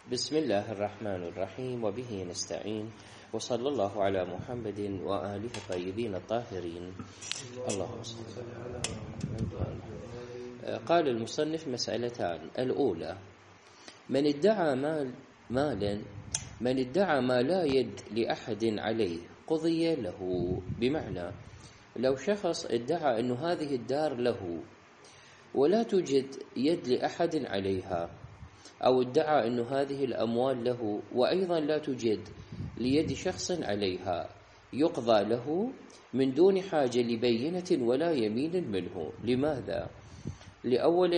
بسم الله الرحمن الرحيم وبه نستعين وصلى الله على محمد وآله الطيبين الطاهرين اللهم صل على محمد. قال المصنف مسألتان. الأولى من ادعى ما لا يد لأحد عليه قضي له، بمعنى لو شخص ادعى أن هذه الدار له ولا توجد يد لأحد عليها، أو ادعى أن هذه الأموال له وأيضا لا توجد ليد شخص عليها، يقضى له من دون حاجة لبينة ولا يمين منه. لماذا؟ لأولا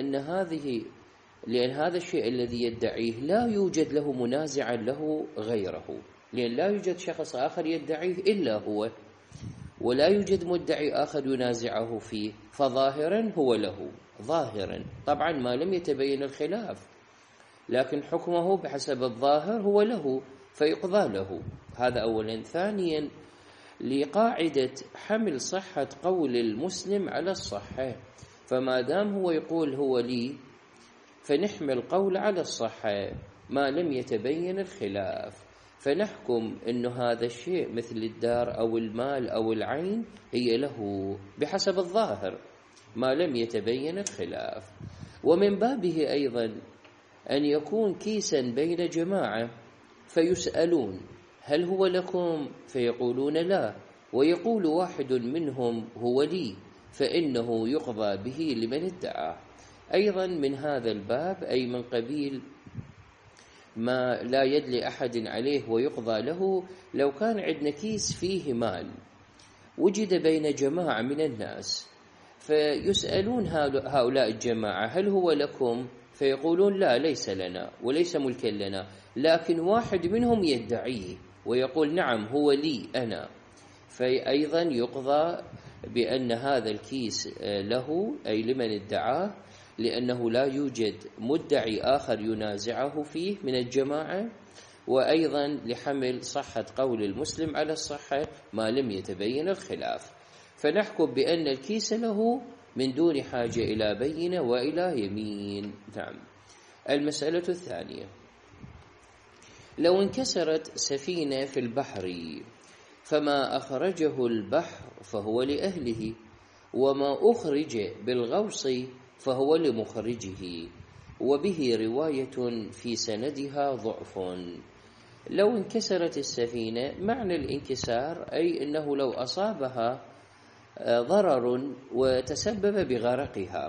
لأن هذا الشيء الذي يدعيه لا يوجد له منازعا له غيره، لأن لا يوجد شخص آخر يدعيه إلا هو، ولا يوجد مدعي آخر ينازعه فيه، فظاهرا هو له ظاهرا، طبعا ما لم يتبين الخلاف، لكن حكمه بحسب الظاهر هو له فيقضى له. هذا أولا. ثانيا لقاعدة حمل صحة قول المسلم على الصحة، فما دام هو يقول هو لي فنحمل قول على الصحة ما لم يتبين الخلاف، فنحكم أن هذا الشيء مثل الدار أو المال أو العين هي له بحسب الظاهر ما لم يتبين الخلاف. ومن بابه أيضا أن يكون كيسا بين جماعة فيسألون هل هو لكم؟ فيقولون لا، ويقول واحد منهم هو لي، فإنه يقضى به لمن ادعاه. أيضا من هذا الباب، أي من قبيل ما لا يد لأحد عليه ويقضى له، لو كان عندنا كيس فيه مال وجد بين جماعة من الناس فيسألون هؤلاء الجماعة هل هو لكم؟ فيقولون لا، ليس لنا وليس ملكا لنا، لكن واحد منهم يدعيه ويقول نعم هو لي أنا، فأيضا يقضى بأن هذا الكيس له، أي لمن ادعاه، لأنه لا يوجد مدعي آخر ينازعه فيه من الجماعة، وأيضا لحمل صحة قول المسلم على الصحة ما لم يتبين الخلاف، فنحكم بأن الكيس له من دون حاجة إلى بينة وإلى يمين. نعم. المسألة الثانية، لو انكسرت سفينة في البحر فما أخرجه البحر فهو لأهله، وما أخرج بالغوص فهو لمخرجه، وبه رواية في سندها ضعف. لو انكسرت السفينة، معنى الانكسار أي أنه لو أصابها ضرر وتسبب بغرقها،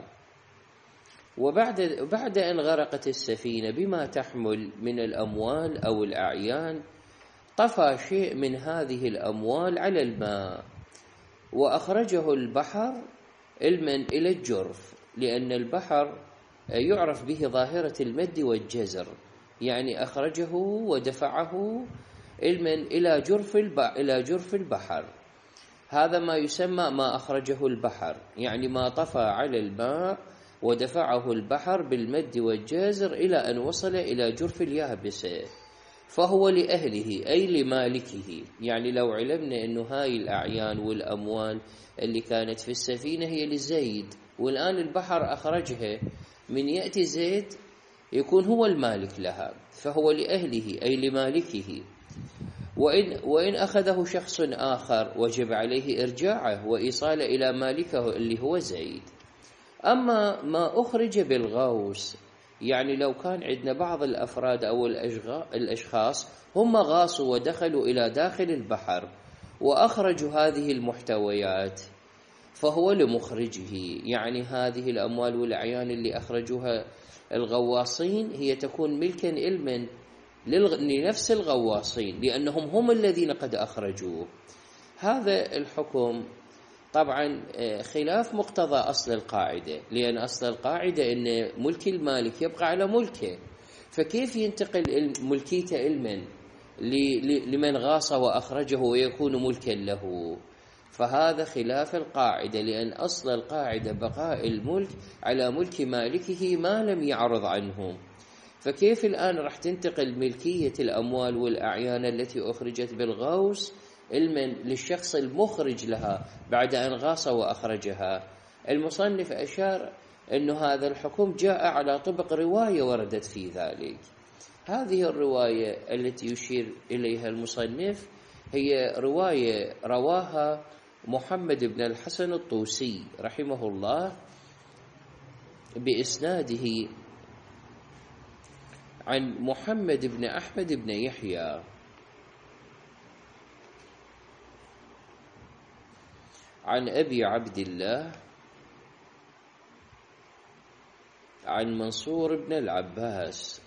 وبعد أن غرقت السفينة بما تحمل من الأموال أو الأعيان، طفى شيء من هذه الأموال على الماء وأخرجه البحر علما إلى الجرف، لأن البحر يعرف به ظاهرة المد والجزر، يعني أخرجه ودفعه علما إلى جرف البحر. هذا ما يسمى ما أخرجه البحر، يعني ما طفى على الماء ودفعه البحر بالمد والجزر إلى أن وصل إلى جرف اليابسة، فهو لأهله أي لمالكه. يعني لو علمنا أنه هاي الأعيان والأموال اللي كانت في السفينة هي لزيد، والآن البحر أخرجها، من يأتي زيد يكون هو المالك لها، فهو لأهله أي لمالكه. وإن أخذه شخص آخر وجب عليه إرجاعه وإيصاله إلى مالكه اللي هو زيد. أما ما أخرج بالغوص، يعني لو كان عندنا بعض الأفراد أو الأشخاص هم غاصوا ودخلوا إلى داخل البحر وأخرجوا هذه المحتويات، فهو لمخرجه، يعني هذه الأموال والأعيان اللي أخرجوها الغواصين هي تكون ملكا علما لنفس الغواصين، لأنهم هم الذين قد أخرجوه. هذا الحكم طبعا خلاف مقتضى أصل القاعدة، لأن أصل القاعدة أن ملك المالك يبقى على ملكه، فكيف ينتقل ملكيته علما لمن غاص وأخرجه ويكون ملكا له؟ فهذا خلاف القاعدة، لأن أصل القاعدة بقاء الملك على ملك مالكه ما لم يعرض عنه، فكيف الآن راح تنتقل ملكية الأموال والأعيان التي أخرجت بالغوص علما للشخص المخرج لها بعد أن غاص وأخرجها؟ المصنف أشار أن هذا الحكم جاء على طبق رواية وردت في ذلك. هذه الرواية التي يشير إليها المصنف هي رواية رواها محمد بن الحسن الطوسي رحمه الله بإسناده عن محمد بن أحمد بن يحيى عن أبي عبد الله عن منصور بن العباس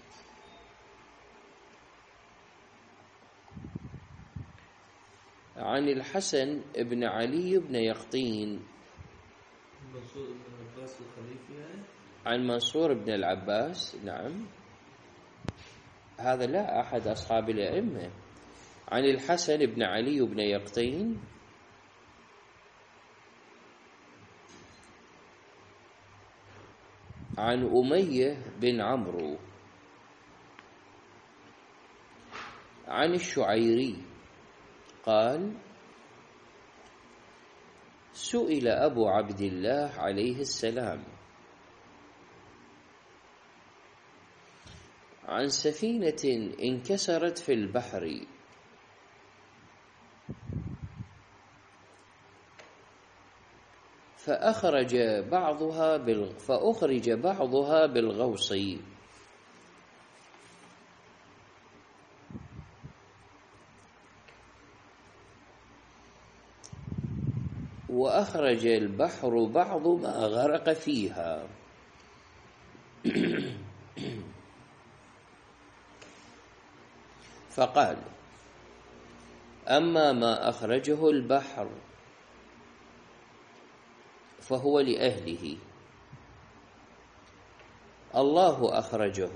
عن الحسن بن علي بن يقطين عن منصور بن العباس. نعم، هذا لا أحد أصحاب الأئمة. عن الحسن بن علي بن يقطين عن أمية بن عمرو عن الشعيري قال: سئل أبو عبد الله عليه السلام عن سفينة انكسرت في البحر فأخرج بعضها بالغوص وأخرج البحر بعض ما غرق فيها فقال: أما ما أخرجه البحر فهو لأهله، الله أخرجه،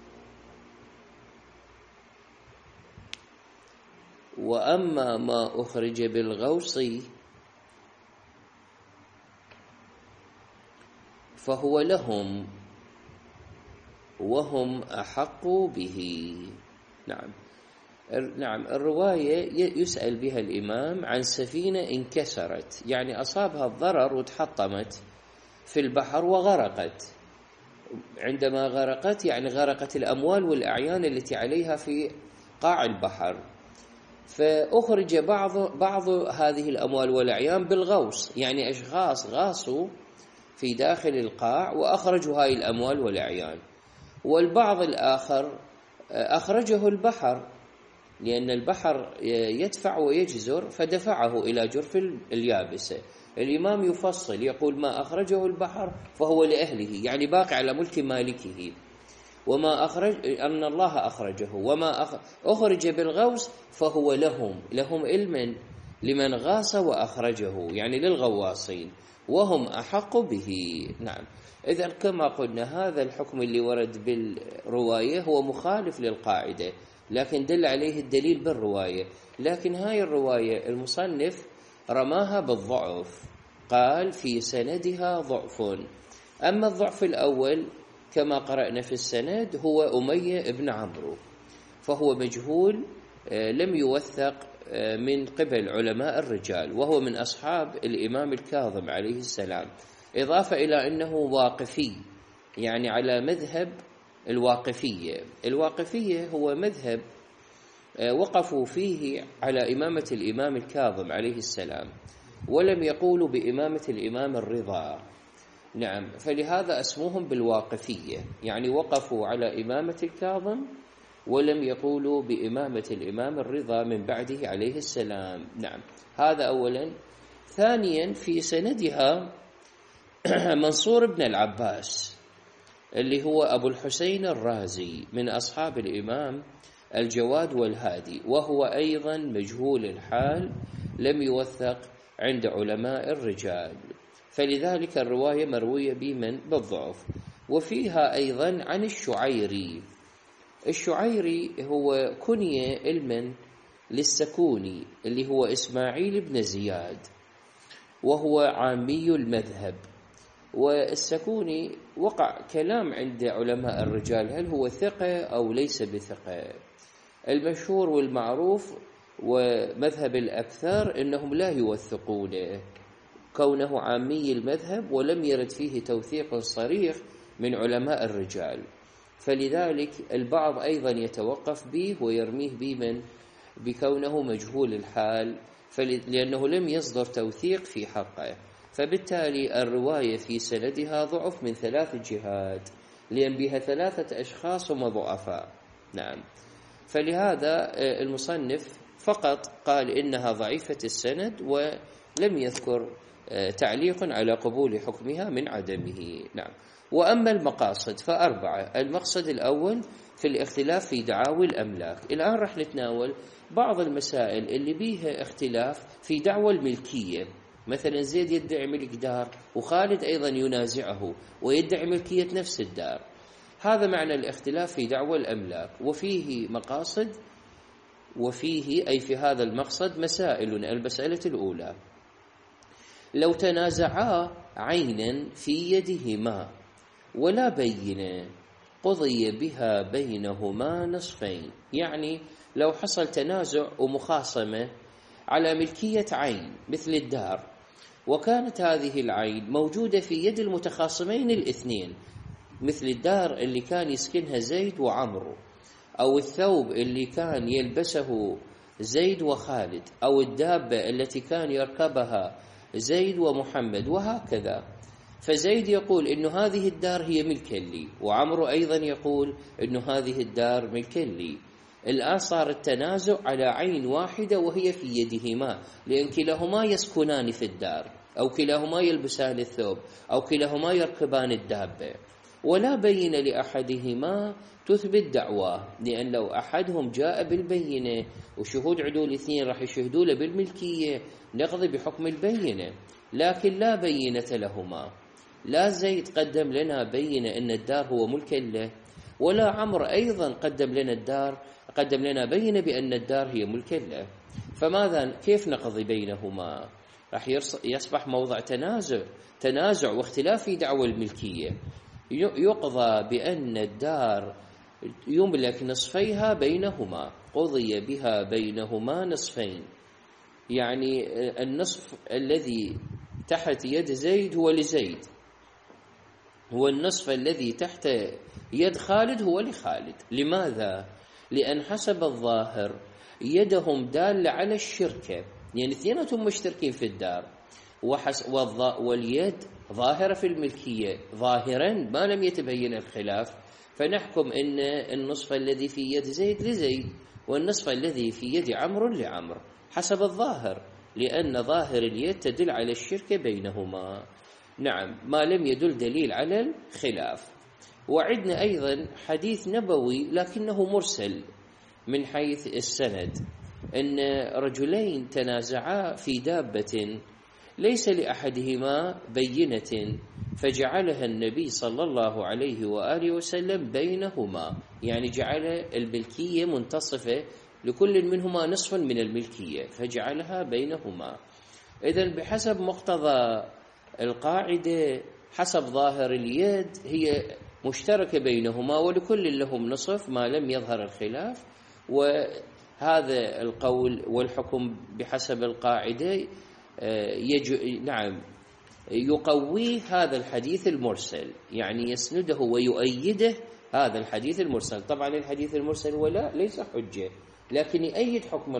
وأما ما أخرج بالغوص فهو لهم وهم أحق به. نعم، الرواية يسأل بها الإمام عن سفينة انكسرت، يعني أصابها الضرر وتحطمت في البحر وغرقت. عندما غرقت يعني غرقت الأموال والأعيان التي عليها في قاع البحر، فأخرج بعض هذه الأموال والأعيان بالغوص، يعني أشخاص غاصوا في داخل القاع وأخرجوا هاي الأموال والأعيان، والبعض الآخر أخرجه البحر، لأن البحر يدفع ويجزر فدفعه إلى جرف اليابسة. الإمام يفصل يقول: ما أخرجه البحر فهو لأهله، يعني باقي على ملك مالكه، وما أخرج أن الله أخرجه، وما أخرج بالغوص فهو لهم علما لمن غاص وأخرجه، يعني للغواصين، وهم أحق به. نعم، إذن كما قلنا هذا الحكم اللي ورد بالرواية هو مخالف للقاعدة، لكن دل عليه الدليل بالرواية. لكن هاي الرواية المصنف رماها بالضعف، قال: في سندها ضعف. أما الضعف الأول كما قرأنا في السند هو أمية بن عمرو، فهو مجهول لم يوثق من قبل علماء الرجال، وهو من أصحاب الإمام الكاظم عليه السلام، إضافة إلى أنه واقفي، يعني على مذهب الواقفية هو مذهب وقفوا فيه على إمامة الإمام الكاظم عليه السلام، ولم يقولوا بإمامة الإمام الرضا. نعم، فلهذا اسمهم بالواقفية، يعني وقفوا على إمامة الكاظم ولم يقولوا بإمامة الإمام الرضا من بعده عليه السلام. نعم، هذا أولا. ثانيا، في سندها منصور بن العباس اللي هو أبو الحسين الرازي من أصحاب الإمام الجواد والهادي، وهو أيضا مجهول الحال لم يوثق عند علماء الرجال، فلذلك الرواية مروية بالضعف. وفيها أيضا عن الشعيري هو كنية علما للسكوني اللي هو إسماعيل بن زياد، وهو عامي المذهب. والسكوني وقع كلام عند علماء الرجال هل هو ثقة أو ليس بثقة. المشهور والمعروف ومذهب الأكثر إنهم لا يوثقونه كونه عامي المذهب، ولم يرد فيه توثيق صريح من علماء الرجال. فلذلك البعض أيضا يتوقف به ويرميه بكونه مجهول الحال، لأنه لم يصدر توثيق في حقه، فبالتالي الرواية في سندها ضعف من 3 جهات، لأن بها 3 أشخاص هم ضعفاء. نعم، فلهذا المصنف فقط قال إنها ضعيفة السند ولم يذكر تعليق على قبول حكمها من عدمه. نعم. وأما المقاصد ف4. المقصد الأول في الاختلاف في دعاوى الأملاك. الآن رح نتناول بعض المسائل اللي بيها اختلاف في دعوى الملكية. مثلا زيد يدعي ملك دار وخالد أيضا ينازعه ويدعي ملكية نفس الدار. هذا معنى الاختلاف في دعوى الأملاك، وفيه مقاصد وفيه أي في هذا المقصد مسائل. المسألة الأولى: لو تنازعا عينا في يدهما ولا بينة قضي بها بينهما نصفين. يعني لو حصل تنازع ومخاصمة على ملكية عين مثل الدار، وكانت هذه العين موجودة في يد المتخاصمين الاثنين، مثل الدار اللي كان يسكنها زيد وعمرو، أو الثوب اللي كان يلبسه زيد وخالد، أو الدابة التي كان يركبها زيد ومحمد، وهكذا. فزيد يقول إنه هذه الدار هي ملكا لي، وعمرو أيضا يقول إنه هذه الدار ملكا لي. الآن صار التنازع على عين واحدة وهي في يدهما، لأن كلاهما يسكنان في الدار، أو كلاهما يلبسان الثوب، أو كلاهما يركبان الدابة، ولا بين لأحدهما تثبت دعواه، لأن لو أحدهم جاء بالبينة وشهود عدول 2 راح يشهدوا له بالملكية نقضي بحكم البينة، لكن لا بينة لهما. لا زيد قدم لنا بينة أن الدار هو ملك له، ولا عمرو أيضا قدم لنا بينة بأن الدار هي ملك له. فماذا كيف نقضي بينهما؟ راح يصبح موضع تنازع واختلاف في دعوى الملكية. يقضى بأن الدار يملك نصفيها بينهما، قضي بها بينهما نصفين. يعني النصف الذي تحت يد زيد هو لزيد، هو النصف الذي تحت يد خالد هو لخالد. لماذا؟ لأن حسب الظاهر يدهم دالة على الشركة، يعني اثنينهم مشتركين في الدار، واليد ظاهرة في الملكية ظاهرا ما لم يتبين الخلاف، فنحكم أن النصف الذي في يد زيد لزيد والنصف الذي في يد عمرو لعمرو حسب الظاهر، لأن ظاهر اليد تدل على الشركة بينهما. نعم، ما لم يدل دليل على الخلاف. وعدنا أيضا حديث نبوي لكنه مرسل من حيث السند، أن رجلين تنازعا في دابة ليس لأحدهما بينة، فجعلها النبي صلى الله عليه وآله وسلم بينهما، يعني جعل الملكية منتصفة لكل منهما نصف من الملكية فجعلها بينهما. إذن بحسب مقتضى القاعدة حسب ظاهر اليد هي مشتركة بينهما ولكل لهم نصف ما لم يظهر الخلاف. وهذا القول والحكم بحسب القاعدة نعم يقوي هذا الحديث المرسل، يعني يسنده ويؤيده هذا الحديث المرسل. طبعا الحديث المرسل ولا ليس حجة، لكن يؤيد حكم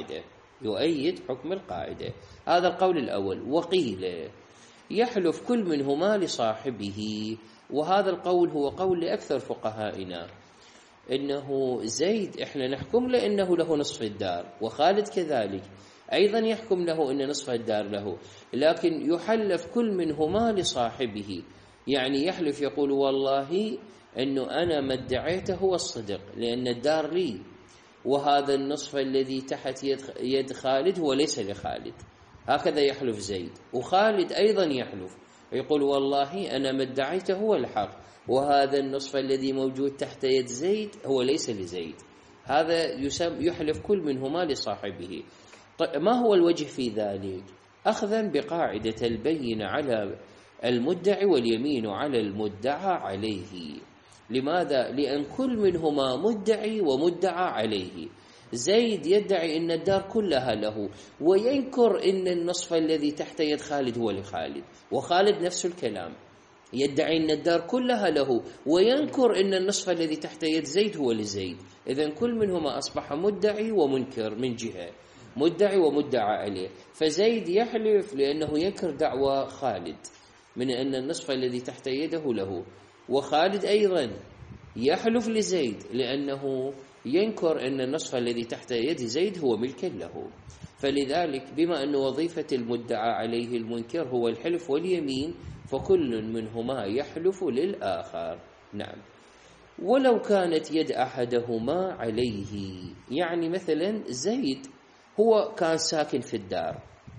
القاعدة. هذا القول الأول. وقيل يحلف كل منهما لصاحبه، وهذا القول هو قول لأكثر فقهائنا، إنه زيد إحنا نحكم له إنه له نصف الدار، وخالد كذلك أيضا يحكم له إن نصف الدار له، لكن يحلف كل منهما لصاحبه، يعني يحلف يقول والله إنه أنا ما ادعيته هو الصدق لأن الدار لي، وهذا النصف الذي تحت يد خالد هو ليس لخالد. هكذا يحلف زيد، وخالد أيضا يحلف يقول والله أنا ما ادعيته هو الحق، وهذا النصف الذي موجود تحت يد زيد هو ليس لزيد. هذا يحلف كل منهما لصاحبه. ما هو الوجه في ذلك؟ أخذا بقاعدة البين على المدعي واليمين على المدعى عليه. لماذا؟ لأن كل منهما مدعي ومدعى عليه. زيد يدعي أن الدار كلها له وينكر أن النصف الذي تحت يد خالد هو لخالد، وخالد نفس الكلام. يدعي أن الدار كلها له وينكر أن النصف الذي تحت يد زيد هو لزيد. إذن كل منهما أصبح مدعي ومنكر من جهة، مدعي ومدعى عليه. فزيد يحلف لأنه ينكر دعوى خالد من أن النصف الذي تحت يده له، وخالد أيضا يحلف لزيد لأنه ينكر أن النصف الذي تحت يد زيد هو ملك له. فلذلك بما أن وظيفة المدعى عليه المنكر هو الحلف واليمين، فكل منهما يحلف للآخر. نعم. ولو كانت يد أحدهما عليه، يعني مثلا زيد هو كان ساكن في الدار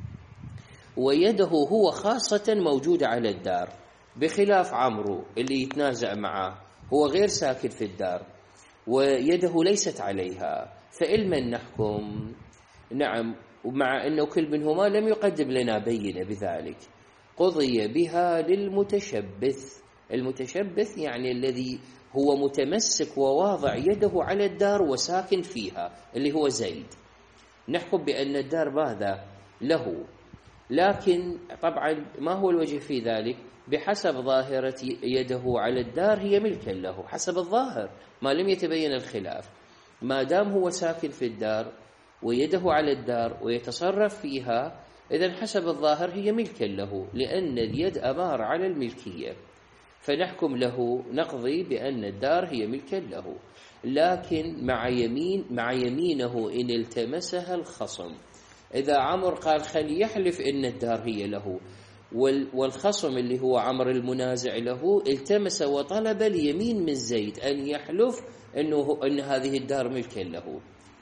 ويده هو خاصة موجودة على الدار، بخلاف عمرو اللي يتنازع معه هو غير ساكن في الدار ويده ليست عليها، فإلمن نحكم؟ نعم. ومع أنه كل منهما لم يقدم لنا بينة بذلك، قضي بها للمتشبث. المتشبث يعني الذي هو متمسك وواضع يده على الدار وساكن فيها، اللي هو زيد. نحكم بأن الدار ماذا له، لكن طبعا ما هو الوجه في ذلك؟ بحسب ظاهرة يده على الدار هي ملكا له، حسب الظاهر ما لم يتبين الخلاف. ما دام هو ساكن في الدار ويده على الدار ويتصرف فيها، إذن حسب الظاهر هي ملكا له، لأن اليد أمار على الملكية، فنحكم له، نقضي بأن الدار هي ملكا له. لكن مع يمينه إن التمسها الخصم. إذا عمر قال خلي يحلف إن الدار هي له، والخصم اللي هو عمر المنازع له التمس وطلب اليمين من زيد أن يحلف أن هذه الدار ملكا له،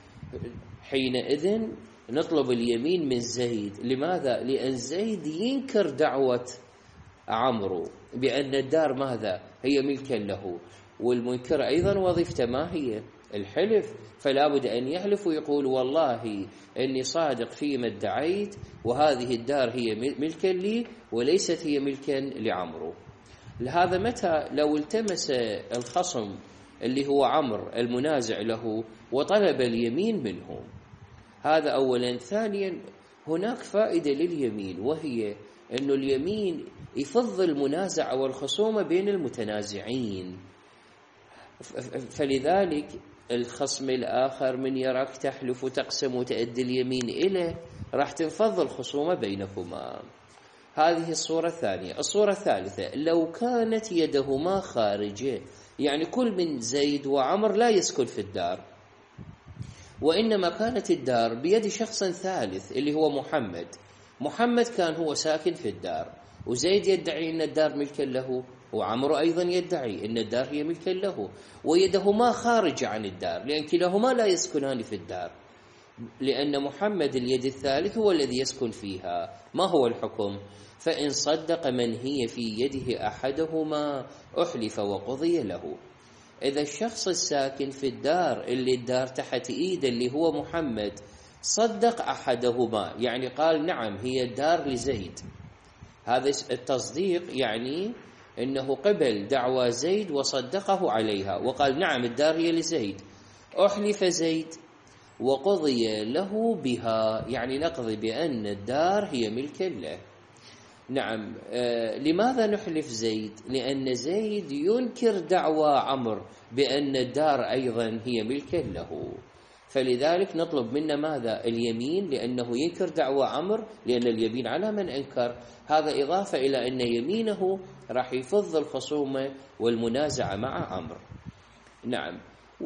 حينئذ نطلب اليمين من زيد. لماذا؟ لأن زيد ينكر دعوة عمرو بأن الدار ماذا؟ هي ملكا له، والمنكر أيضا وظيفته ما هي؟ الحلف، فلا بد أن يحلف ويقول والله إني صادق فيما ادعيت، وهذه الدار هي ملكا لي وليست هي ملكا لعمرو. لهذا متى لو التمس الخصم اللي هو عمرو المنازع له وطلب اليمين منه؟ هذا أولا. ثانيا هناك فائدة لليمين، وهي أن اليمين يفض المنازعة والخصومة بين المتنازعين، فلذلك الخصم الآخر من يراك تحلف وتقسم وتأدي اليمين إليه راح تنفض الخصومة بينكما. هذه الصورة الثانية. الصورة الثالثة، لو كانت يدهما خارجة، يعني كل من زيد وعمر لا يسكن في الدار، وإنما كانت الدار بيد شخص ثالث اللي هو محمد كان هو ساكن في الدار، وزيد يدعي أن الدار ملكا له، وعمرو أيضا يدعي أن الدار هي ملكا له، ويدهما خارج عن الدار، لأن كلاهما لا يسكنان في الدار، لأن محمد اليد الثالث هو الذي يسكن فيها. ما هو الحكم؟ فإن صدق من هي في يده أحدهما أحلف وقضي له. إذا الشخص الساكن في الدار اللي الدار تحت إيده اللي هو محمد صدق أحدهما، يعني قال نعم هي الدار لزيد، هذا التصديق يعني إنه قبل دعوى زيد وصدقه عليها وقال نعم الدار هي لزيد، أحلف زيد وقضي له بها، يعني نقضي بأن الدار هي ملكا له. نعم. لماذا نحلف زيد؟ لأن زيد ينكر دعوى عمرو بأن الدار أيضا هي ملكا له، فلذلك نطلب منه ماذا؟ اليمين، لأنه ينكر دعوى عمرو، لأن اليمين على من أنكر. هذا إضافة إلى أن يمينه راح يفض الخصومة والمنازعة مع عمرو. نعم.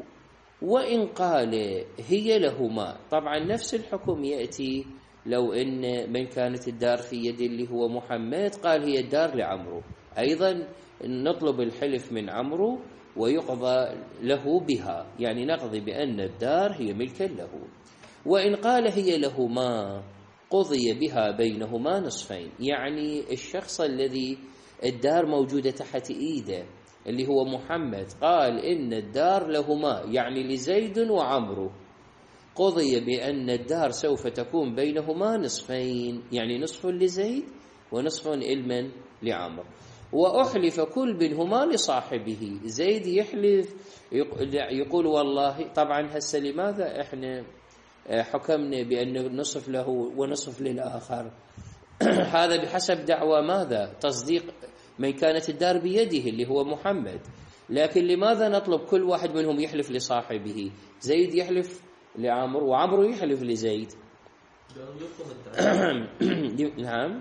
وإن قال هي لهما، طبعا نفس الحكم يأتي لو إن من كانت الدار في يد اللي هو محمد قال هي الدار لعمرو، أيضا نطلب الحلف من عمرو ويقضى له بها، يعني نقضي بأن الدار هي ملكا له. وإن قال هي لهما قضي بها بينهما نصفين، يعني الشخص الذي الدار موجودة تحت إيده اللي هو محمد قال إن الدار لهما، يعني لزيد وعمرو، قضي بأن الدار سوف تكون بينهما نصفين، يعني نصف لزيد ونصف إلمن لعمرو، وأحلف كل منهما لصاحبه. زيد يحلف يقول والله، طبعا هسه لماذا احنا حكمنا بأن نصف له ونصف للآخر؟ هذا بحسب دعوى ماذا؟ تصديق من كانت الدار بيده اللي هو محمد. لكن لماذا نطلب كل واحد منهم يحلف لصاحبه؟ زيد يحلف لعمرو وعمرو يحلف لزيد. نعم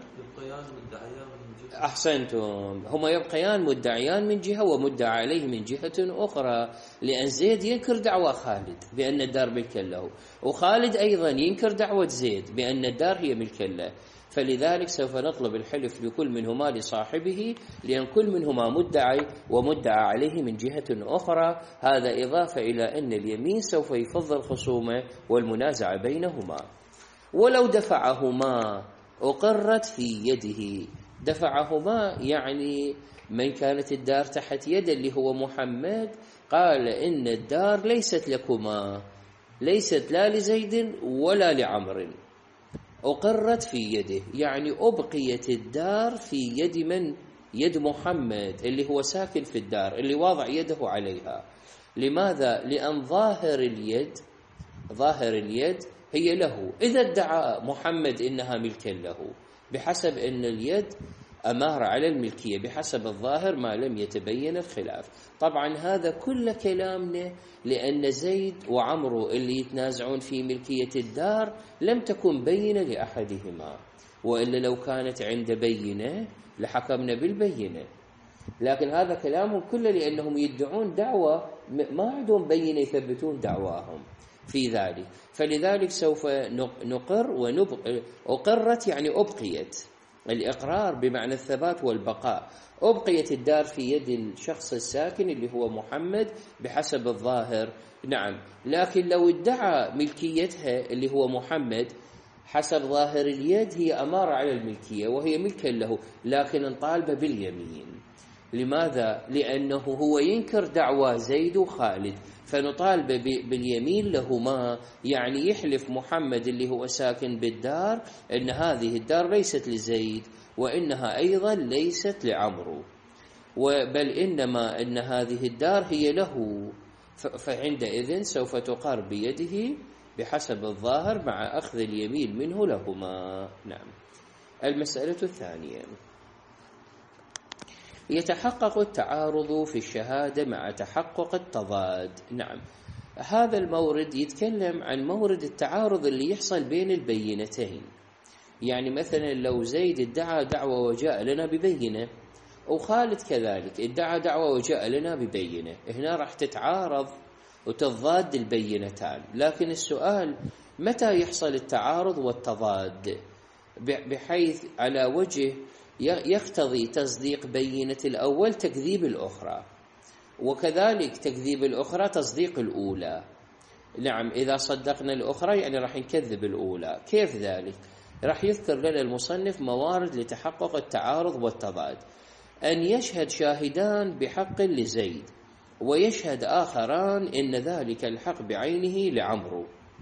أحسنتم، هما يبقيان مدعيان من جهة ومدعى عليه من جهة أخرى، لأن زيد ينكر دعوى خالد بأن الدار ملكا له، وخالد أيضا ينكر دعوة زيد بأن الدار هي ملكا له. فلذلك سوف نطلب الحلف لكل منهما لصاحبه، لأن كل منهما مدعي ومدعى عليه من جهة أخرى. هذا إضافة إلى أن اليمين سوف يفض الخصومة والمنازعة بينهما. ولو دفعهما أقرت في يده. دفعهما يعني من كانت الدار تحت يده اللي هو محمد، قال إن الدار ليست لكما، ليست لا لزيد ولا لعمر. أقرت في يده يعني أبقيت الدار في يد من؟ يد محمد اللي هو ساكن في الدار اللي واضع يده عليها. لماذا؟ لأن ظاهر اليد هي له. إذا ادعى محمد إنها ملكا له بحسب أن اليد أمارة على الملكية بحسب الظاهر ما لم يتبين الخلاف. طبعا هذا كل كلامنا لأن زيد وعمرو اللي يتنازعون في ملكية الدار لم تكن بينة لأحدهما، وإلا لو كانت عند بينة لحكمنا بالبينة. لكن هذا كلامهم كله لأنهم يدعون دعوة ما عندهم بينة يثبتون دعواهم في ذلك. فلذلك سوف نقر ونبقى. أقرت يعني أبقيت، الإقرار بمعنى الثبات والبقاء. أبقيت الدار في يد الشخص الساكن اللي هو محمد بحسب الظاهر. نعم، لكن لو ادعى ملكيتها اللي هو محمد حسب ظاهر اليد هي أمارة على الملكية وهي ملكا له، لكن انطالب باليمين. لماذا؟ لأنه هو ينكر دعوى زيد وخالد، فنطالب باليمين لهما. يعني يحلف محمد اللي هو ساكن بالدار أن هذه الدار ليست لزيد وإنها أيضا ليست لعمرو، بل إنما أن هذه الدار هي له. فعندئذ سوف تقر بيده بحسب الظاهر مع أخذ اليمين منه لهما. نعم. المسألة الثانية، يتحقق التعارض في الشهادة مع تحقق التضاد. نعم، هذا المورد يتكلم عن مورد التعارض اللي يحصل بين البينتين. يعني مثلا لو زيد ادعى دعوة وجاء لنا ببينة، وخالد كذلك ادعى دعوة وجاء لنا ببينة، هنا راح تتعارض وتضاد البينتان. لكن السؤال متى يحصل التعارض والتضاد بحيث على وجه يقتضي تصديق بينة الأول تكذيب الأخرى، وكذلك تكذيب الأخرى تصديق الأولى. نعم، إذا صدقنا الأخرى يعني راح نكذب الأولى. كيف ذلك؟ راح يذكر لنا المصنف موارد لتحقق التعارض والتضاد. أن يشهد شاهدان بحق لزيد ويشهد آخران إن ذلك الحق بعينه لعمرو.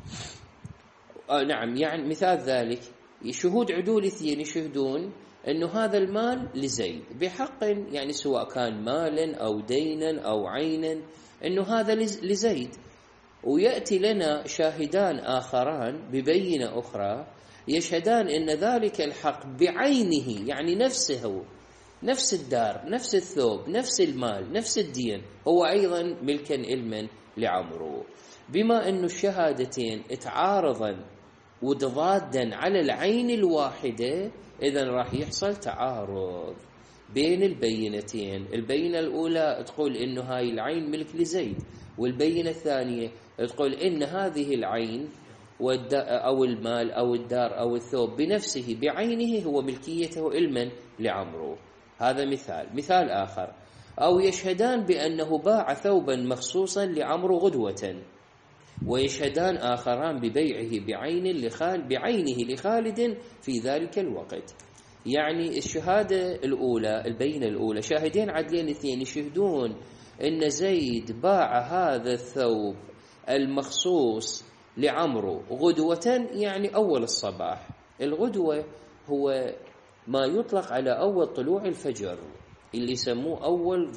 نعم، يعني مثال ذلك شهود عدول اثنين يشهدون أنه هذا المال لزيد بحق، يعني سواء كان مالا أو دينا أو عينا، أنه هذا لزيد. ويأتي لنا شاهدان آخران ببينة أخرى يشهدان أن ذلك الحق بعينه، يعني نفسه، نفس الدار، نفس الثوب، نفس المال، نفس الدين، هو أيضا ملكا إلما لعمرو. بما أن الشهادتين اتعارضا وتضادا على العين الواحدة، إذن راح يحصل تعارض بين البينتين. البينة الأولى تقول إنه هاي العين ملك لزيد، والبينة الثانية تقول إن هذه العين أو المال أو الدار أو الثوب بنفسه بعينه هو ملكيته علما لعمرو. هذا مثال آخر. أو يشهدان بأنه باع ثوبا مخصوصا لعمرو غدوة، ويشهدان آخران ببيعه بعينه لخالد في ذلك الوقت. يعني الشهادة الأولى، البينة الأولى، شاهدين عدلين اثنين يشهدون إن زيد باع هذا الثوب المخصوص لعمرو غدوة، يعني أول الصباح. الغدوة هو ما يطلق على أول طلوع الفجر، اللي يسموه أول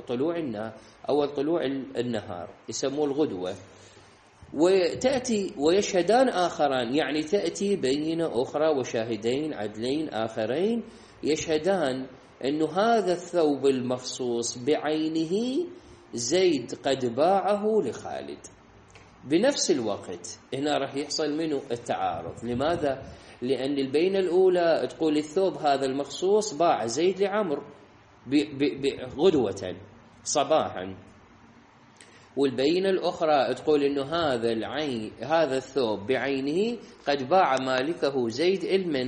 طلوع النهار يسموه الغدوة. وتأتي ويشهدان آخران، يعني تأتي بينة أخرى وشاهدين عدلين آخرين يشهدان أنه هذا الثوب المخصوص بعينه زيد قد باعه لخالد بنفس الوقت، هنا راح يحصل منه التعارض. لماذا؟ لأن البينة الأولى تقول الثوب هذا المخصوص باع زيد لعمر غدوة صباحا، والبينة الأخرى تقول إنه هذا الثوب بعينه قد باع مالكه زيد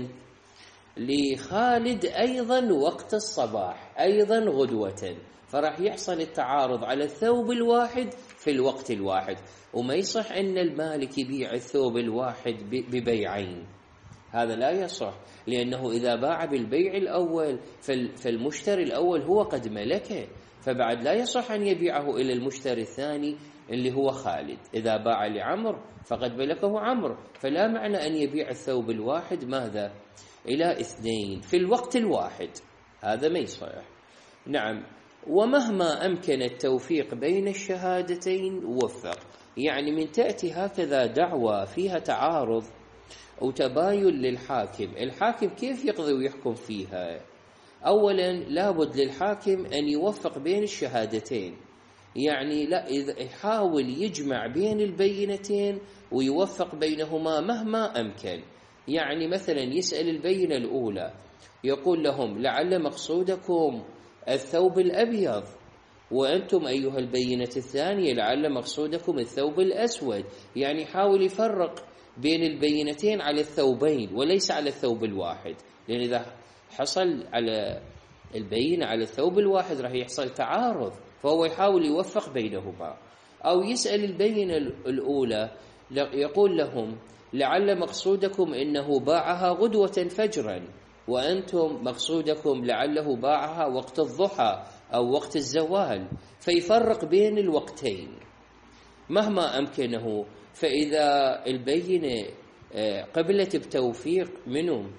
لخالد أيضا وقت الصباح أيضا غدوة، فراح يحصل التعارض على الثوب الواحد في الوقت الواحد. وما يصح أن المالك يبيع الثوب الواحد ببيعين، هذا لا يصح، لأنه إذا باع بالبيع الأول فالمشتري الأول هو قد ملكه، فبعد لا يصح أن يبيعه إلى المشتري الثاني اللي هو خالد. إذا باع لعمر فقد ملكه عمر، فلا معنى أن يبيع الثوب الواحد ماذا؟ إلى اثنين في الوقت الواحد، هذا ما يصح. نعم. ومهما أمكن التوفيق بين الشهادتين وفق، يعني من تأتي هكذا دعوة فيها تعارض أو تباين للحاكم، الحاكم كيف يقضي ويحكم فيها؟ أولا لابد للحاكم أن يوفق بين الشهادتين، يعني لا يحاول يجمع بين البينتين ويوفق بينهما مهما أمكن. يعني مثلا يسأل البينة الأولى يقول لهم لعل مقصودكم الثوب الأبيض، وأنتم أيها البينة الثانية لعل مقصودكم الثوب الأسود، يعني يحاول يفرق بين البينتين على الثوبين وليس على الثوب الواحد، لأن إذا حصل على البينة على الثوب الواحد راح يحصل تعارض، فهو يحاول يوفق بينهما. أو يسأل البينة الأولى يقول لهم لعل مقصودكم إنه باعها غدوة فجرا، وأنتم مقصودكم لعله باعها وقت الضحى أو وقت الزوال، فيفرق بين الوقتين مهما أمكنه. فإذا البينة قبلت بتوفيق منهم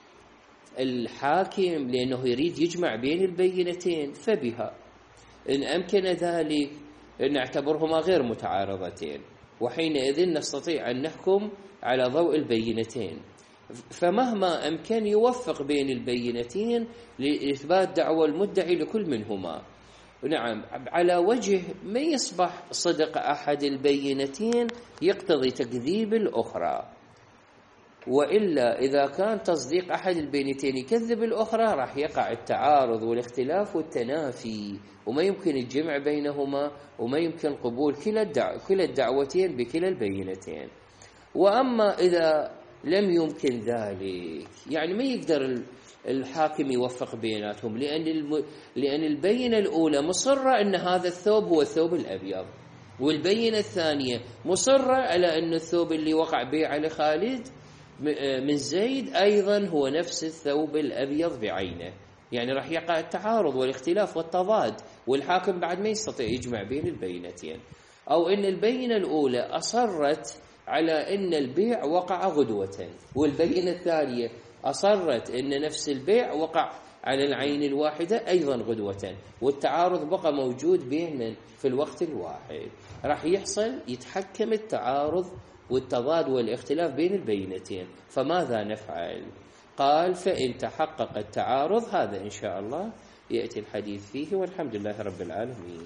الحاكم لأنه يريد يجمع بين البينتين فبها، إن أمكن ذلك نعتبرهما غير متعارضتين، وحينئذ نستطيع أن نحكم على ضوء البينتين. فمهما أمكن يوفق بين البينتين لإثبات دعوى المدعي لكل منهما. نعم، على وجه ما يصبح صدق أحد البينتين يقتضي تكذيب الأخرى، وإلا إذا كان تصديق أحد البينتين يكذب الأخرى راح يقع التعارض والاختلاف والتنافي، وما يمكن الجمع بينهما، وما يمكن قبول كلا الدعوتين بكلا البينتين. وأما إذا لم يمكن ذلك، يعني ما يقدر الحاكم يوفق بيناتهم، لأن البينة الأولى مصرة أن هذا الثوب هو الثوب الأبيض، والبينة الثانية مصرة على أن الثوب اللي وقع بيعه لخالد من زيد أيضا هو نفس الثوب الأبيض بعينه، يعني راح يقع التعارض والاختلاف والتضاد، والحاكم بعد ما يستطيع يجمع بين البينتين. أو أن البينة الأولى أصرت على أن البيع وقع غدوة، والبينة الثانية أصرت أن نفس البيع وقع على العين الواحدة أيضا غدوة، والتعارض بقى موجود بيننا في الوقت الواحد، راح يتحكم التعارض والتضاد والاختلاف بين البينتين. فماذا نفعل؟ قال فإن تحقق التعارض، هذا إن شاء الله يأتي الحديث فيه، والحمد لله رب العالمين.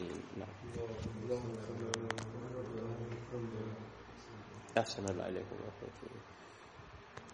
أحسن الله عليكم.